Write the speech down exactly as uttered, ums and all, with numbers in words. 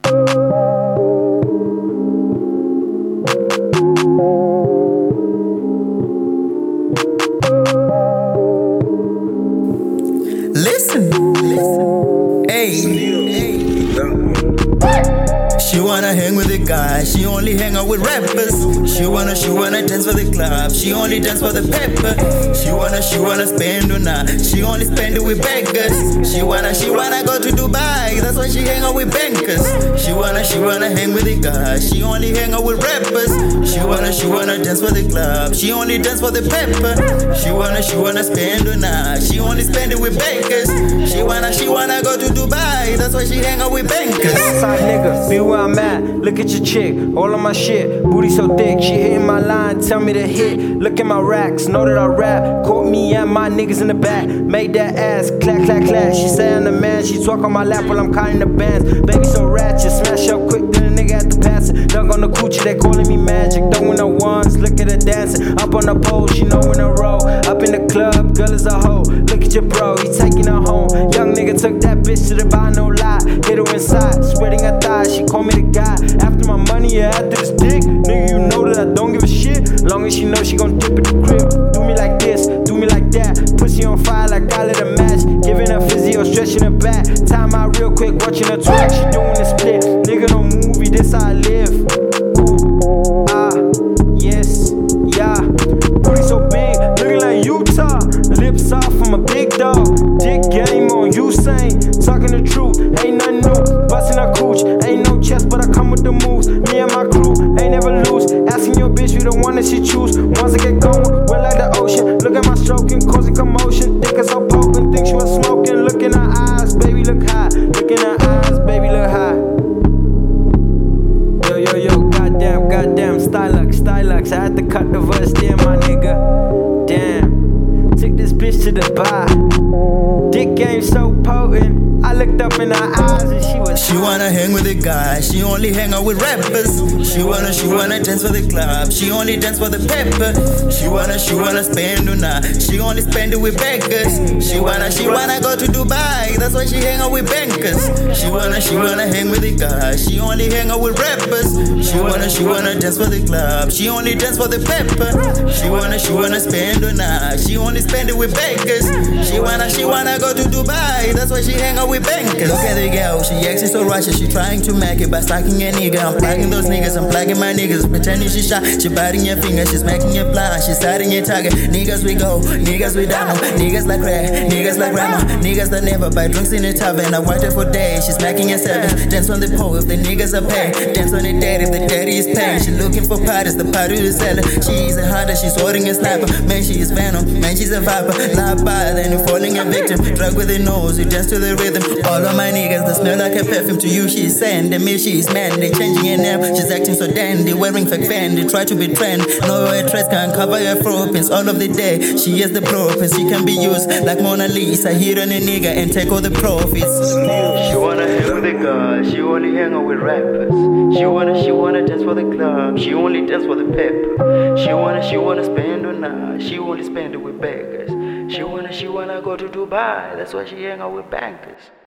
Listen, listen, hey, she wanna hang with the guys, she only hang out with rappers. She wanna, she wanna dance for the club, she only dance for the pepper. She wanna, she wanna spend on her, she only spend it with beggars. She wanna, she wanna go to Dubai, that's why she hang out with bankers. She wanna, she wanna hang with the guys, she only hang out with rappers. She wanna, she wanna dance for the club, she only dance for the pepper. She wanna, she wanna spend on her, she only spend it with bankers. She wanna, she wanna go to Dubai, that's why she hang out with bankers. Side nigga, be where I'm at. Look at your chick, all of my shit. Booty so thick, she hitting my line, tell me to hit. Look at my racks, know that I rap. Caught me and my niggas in the back, made that ass clack, clack, clack. She say I'm the man, she talk on my lap while I'm counting the bands. Baby so ratchet, smash up quick, then a nigga at the pass it. Dunk on the coochie, they calling me magic. Throwing the ones, look at her dancing. Up on the pole, she know in a row. Up in the club, girl is a hoe. Look at your bro, he taking her home. Young nigga took that bitch to the bar, no lie. Hit her inside, sweating her thighs, she call me the guy. After my money, yeah, after this dick. Nigga, you know that I don't give a shit. Long as she know she gon' dip at the crib. Do me like this, do me like that. Pussy on fire like I lit a match. Giving her physio, stretching her back. Time out real quick, watching her twerk. She doing the split. Nigga, no movie, this how I live. Ooh, ah, yes, yeah. Booty so big, looking like Utah. Lips off, I'm a big dog. Dick game on Usain. Talking the truth, ain't nothing new. Busting her cooch, ain't no chest, but I come with the moves. Me and my crew, ain't never lose. Asking your bitch, you the one that she choose. Once I get going, we're like the ocean. Look at my stroking, causing commotion. Dick is so poking, think she was smoking. Look in her eyes, baby, look high. Look in her eyes, baby, look high. Yo, yo, yo, goddamn, goddamn, Stylux, Stylux. I had to cut the verse there, my nigga. Damn, took this bitch to the bar. Dick game so potent. I looked up in her eyes and she was. She wanna hang with the guys, she only hang out with rappers. She wanna, she wanna dance for the club, she only dance for the pepper. She wanna, she wanna spend on her, she only spend it with beggars. She wanna, she wanna go to Dubai, that's why she hang out with bankers. She wanna, she wanna hang with the guys, she only hang out with rappers. She wanna, she wanna dance for the club, she only dance for the pepper. She wanna, she wanna spend on her, she only spend it with beggars. She wanna, she wanna go to Dubai, that's why she hang out with bankers. Look at the girl, she acting so righteous, she trying to make it by stacking a nigga. I'm plugging those niggas, I'm plugging my niggas, pretending she shy. She biting your fingers, she's making you blind, she's starting your target. Niggas we go, niggas we down, niggas like rap, niggas like grandma, niggas that never buy drinks in the tavern. I wanted for days, she's making you seven. Dance on the pole if the niggas are paid, dance on the dead if the daddy is paying. She looking for parties, the party is selling. She's a hunter, she's holding a sniper. Man, she is venom, man, she's a viper. Not by then you're falling a victim. Drug with the nose, you dance to the rhythm. All of my niggas, they smell like a perfume. To you she's sand, to me she's man. They changing her name, she's acting so dandy. Wearing fake fan, they try to be trend. No waitress can cover your propins. All of the day, she is the propins. She can be used like Mona Lisa. Hit on a nigga and take all the profits. She wanna hang with the guys, she only hang out with rappers. She wanna, she wanna dance for the club, she only dance for the pepper. She wanna, she wanna spend on her, she only spend it with beggars. She wanna, she wanna go to Dubai, that's why she hang out with bankers.